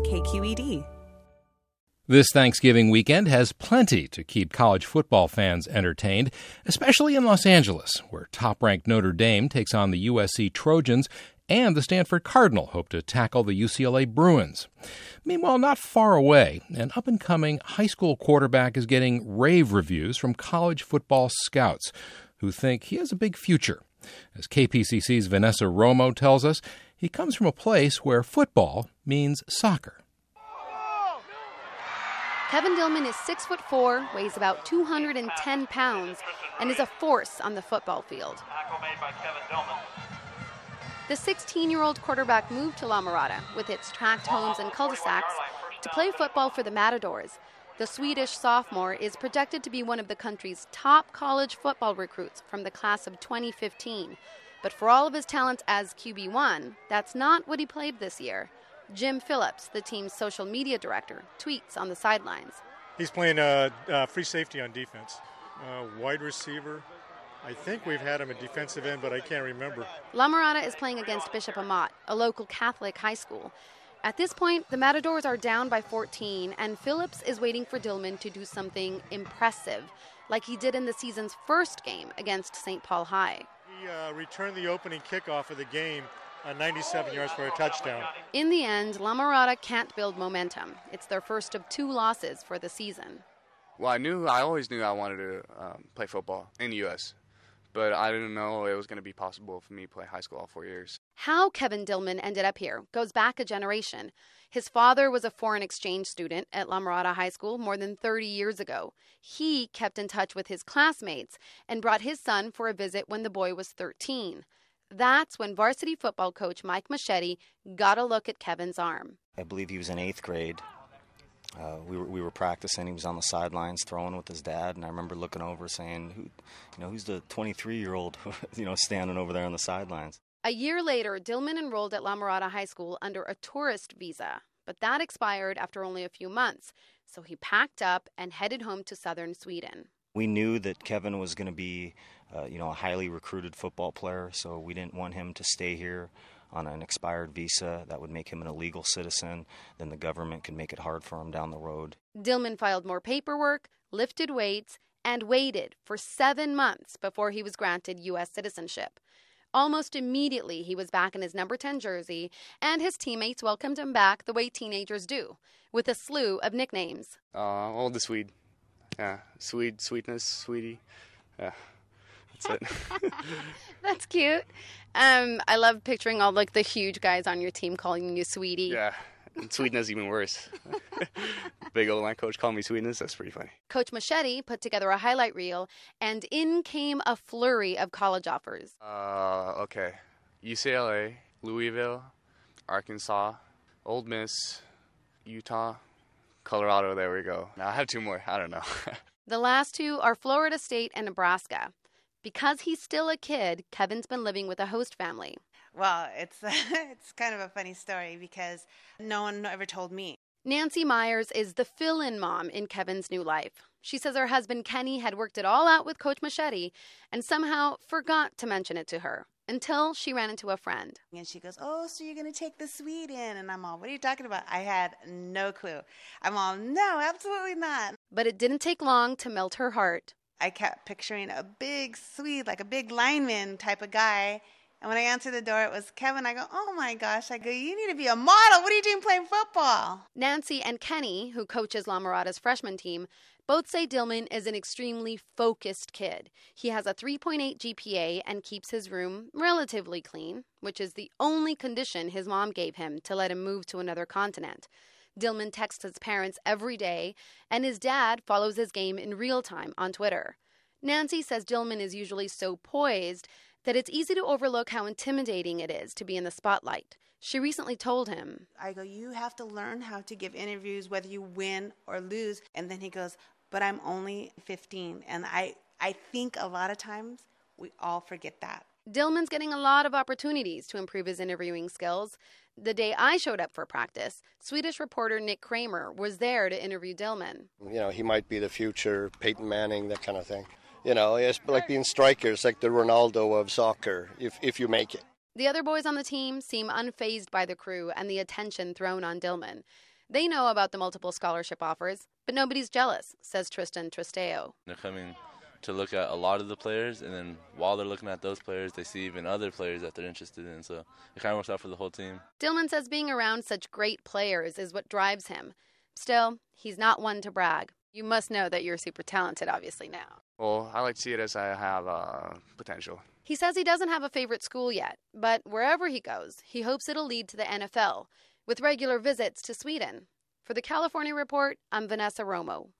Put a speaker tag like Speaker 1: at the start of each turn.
Speaker 1: KQED.
Speaker 2: This Thanksgiving weekend has plenty to keep college football fans entertained, especially in Los Angeles, where top-ranked Notre Dame takes on the USC Trojans, and the Stanford Cardinal hope to tackle the UCLA Bruins. Meanwhile, not far away, an up-and-coming high school quarterback is getting rave reviews from college football scouts, who think he has a big future. As KPCC's Vanessa Romo tells us, he comes from a place where football means soccer.
Speaker 3: Kevin Dillman is 6'4", weighs about 210 pounds, and is a force on the football field. The 16-year-old quarterback moved to La Mirada with its tract homes and cul-de-sacs to play football for the Matadors. The Swedish sophomore is projected to be one of the country's top college football recruits from the class of 2015. But for all of his talents as QB1, that's not what he played this year. Jim Phillips, the team's social media director, tweets on the sidelines.
Speaker 4: He's playing free safety on defense. Wide receiver. I think we've had him at defensive end, but I can't remember.
Speaker 3: La Mirada is playing against Bishop Amat, a local Catholic high school. At this point, the Matadors are down by 14, and Phillips is waiting for Dillman to do something impressive, like he did in the season's first game against St. Paul High.
Speaker 4: He returned the opening kickoff of the game 97 yards for a touchdown.
Speaker 3: In the end, La Mirada can't build momentum. It's their first of 2 losses for the season.
Speaker 5: Well, I always knew I wanted to play football in the U.S., but I didn't know it was going to be possible for me to play high school all 4 years.
Speaker 3: How Kevin Dillman ended up here goes back a generation. His father was a foreign exchange student at La Mirada High School more than 30 years ago. He kept in touch with his classmates and brought his son for a visit when the boy was 13. That's when varsity football coach Mike Machete got a look at Kevin's arm.
Speaker 6: I believe he was in 8th grade. We were practicing. He was on the sidelines throwing with his dad, and I remember looking over saying, who's the 23-year-old, standing over there on the sidelines.
Speaker 3: A year later, Dillman enrolled at La Mirada High School under a tourist visa, but that expired after only a few months, so he packed up and headed home to southern Sweden.
Speaker 6: We knew that Kevin was going to be, a highly recruited football player, so we didn't want him to stay here on an expired visa. That would make him an illegal citizen. Then the government could make it hard for him down the road.
Speaker 3: Dillman filed more paperwork, lifted weights, and waited for 7 months before he was granted U.S. citizenship. Almost immediately, he was back in his number 10 jersey, and his teammates welcomed him back the way teenagers do, with a slew of nicknames.
Speaker 5: The Swede. Yeah, Sweetness, Sweetie. Yeah, that's it.
Speaker 3: That's cute. I love picturing all the huge guys on your team calling you Sweetie.
Speaker 5: Yeah, and Sweetness is even worse. Big old line coach called me Sweetness. That's pretty funny.
Speaker 3: Coach Machete put together a highlight reel, and in came a flurry of college offers.
Speaker 5: Okay. UCLA, Louisville, Arkansas, Ole Miss, Utah, Colorado. There we go. Now I have 2 more. I don't know.
Speaker 3: The last 2 are Florida State and Nebraska. Because he's still a kid, Kevin's been living with a host family.
Speaker 7: Well, it's kind of a funny story because no one ever told me.
Speaker 3: Nancy Myers is the fill-in mom in Kevin's new life. She says her husband Kenny had worked it all out with Coach Machete and somehow forgot to mention it to her until she ran into a friend.
Speaker 7: And she goes, "Oh, so you're going to take the Swede in?" And I'm all, "What are you talking about?" I had no clue. I'm all, "No, absolutely not."
Speaker 3: But it didn't take long to melt her heart.
Speaker 7: I kept picturing a big Swede, like a big lineman type of guy. And when I answered the door, it was Kevin. I go, "Oh my gosh." I go, "You need to be a model. What are you doing playing football?"
Speaker 3: Nancy and Kenny, who coaches La Mirada's freshman team, both say Dillman is an extremely focused kid. He has a 3.8 GPA and keeps his room relatively clean, which is the only condition his mom gave him to let him move to another continent. Dillman texts his parents every day, and his dad follows his game in real time on Twitter. Nancy says Dillman is usually so poised that it's easy to overlook how intimidating it is to be in the spotlight. She recently told him,
Speaker 7: I go, "You have to learn how to give interviews whether you win or lose." And then he goes, "But I'm only 15. And I think a lot of times we all forget that.
Speaker 3: Dillman's getting a lot of opportunities to improve his interviewing skills. The day I showed up for practice, Swedish reporter Nick Kramer was there to interview Dillman.
Speaker 8: He might be the future Peyton Manning, that kind of thing. It's like being strikers, like the Ronaldo of soccer, if you make it.
Speaker 3: The other boys on the team seem unfazed by the crew and the attention thrown on Dillman. They know about the multiple scholarship offers, but nobody's jealous, says Tristan Tristeo.
Speaker 1: They're coming to look at a lot of the players, and then while they're looking at those players, they see even other players that they're interested in. So it kind of works out for the whole team.
Speaker 3: Dillman says being around such great players is what drives him. Still, he's not one to brag. You must know that you're super talented, obviously, now.
Speaker 5: Well, I like to see it as I have potential.
Speaker 3: He says he doesn't have a favorite school yet, but wherever he goes, he hopes it'll lead to the NFL, with regular visits to Sweden. For the California Report, I'm Vanessa Romo.